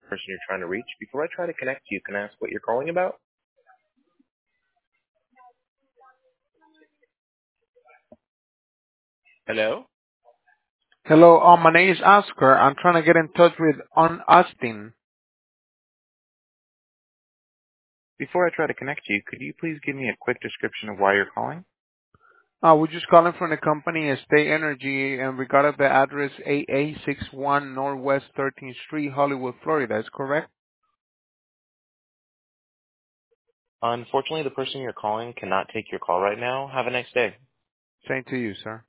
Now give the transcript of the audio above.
person you're trying to reach. Before I try to connect you, can I ask what you're calling about? Hello? Hello, my name is Oscar. I'm trying to get in touch with Austin. Before I try to connect you, could you please give me a quick description of why you're calling? We're just calling from the company Estate Energy and regarding the address 8861 Northwest 13th Street, Hollywood, Florida. Is correct? Unfortunately, the person you're calling cannot take your call right now. Have a nice day. Same to you, sir.